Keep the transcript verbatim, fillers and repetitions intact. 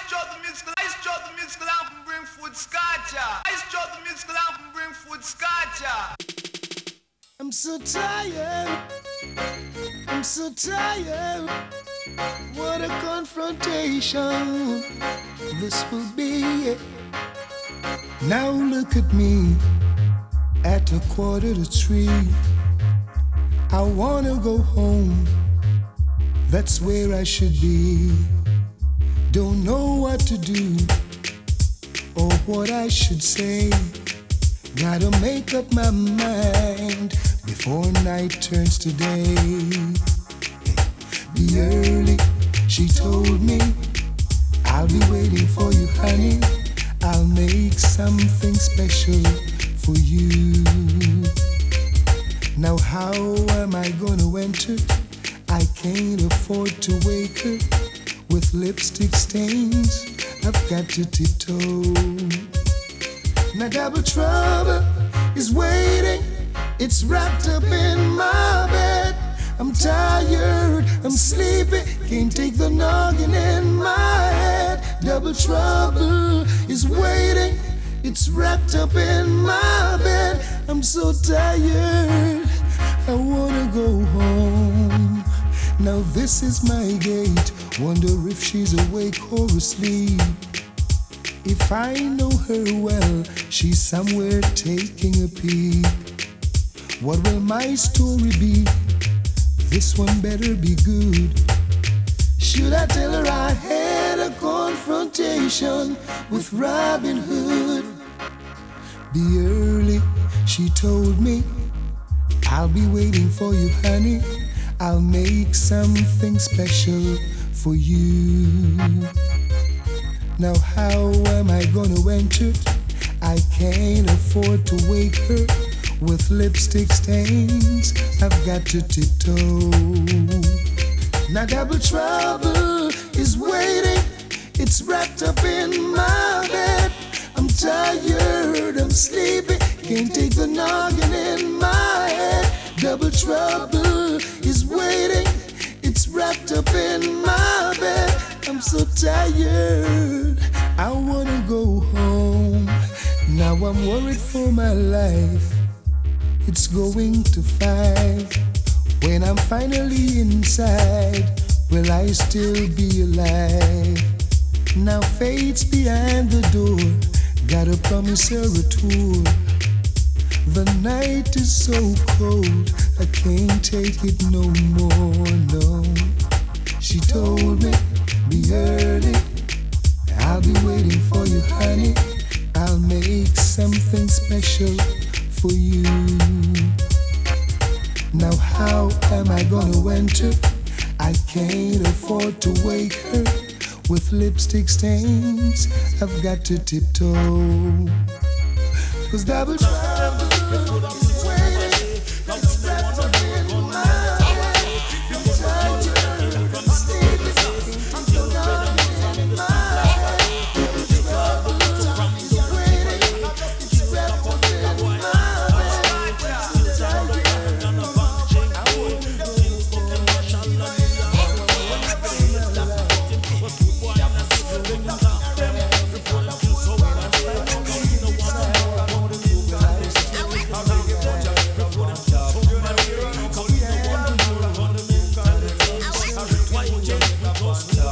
strut the musical, I strut the musical lamp and bring food scotcha. I strut the musical lamp and bring food scotcha. I'm so tired, I'm so tired. What a confrontation this will be. Now look at me at a quarter to three. I wanna go home, that's where I should be. Don't know what to do or what I should say. Gotta make up my mind before night turns to day. Be early, she told me, I'll be waiting for you, honey. I'll make something special for you. Now how am I gonna enter? I can't afford to wake her with lipstick stains. I've got to tiptoe. Now double trouble is waiting. It's wrapped up in my bed. I'm tired, I'm sleepy, can't take the noggin in my head. Double trouble is waiting. It's wrapped up in my bed. I'm so tired, I wanna go home. Now this is my gate. Wonder if she's awake or asleep. If I know her well, she's somewhere taking a peek. What will my story be? This one better be good. Should I tell her I had a confrontation with Robin Hood? Be early, she told me, I'll be waiting for you, honey. I'll make something special for you. Now how am I gonna enter? I can't afford to wake her with lipstick stains. I've got to tiptoe. Now double trouble is waiting. It's wrapped up in my bed. I'm tired, I'm sleepy, can't take the noggin in my head. Double trouble is waiting. It's wrapped up in my bed. I'm so tired, I wanna go home. Now I'm worried for my life. It's going to five. When I'm finally inside, will I still be alive? Now fate's behind the door. Gotta promise her a tour. The night is so cold, I can't take it no more, no. She told me, be early, I'll be waiting for you, honey. I'll make something special for you. Now how am I gonna enter? I can't afford to wake her with lipstick stains. I've got to tiptoe. 'Cause double trouble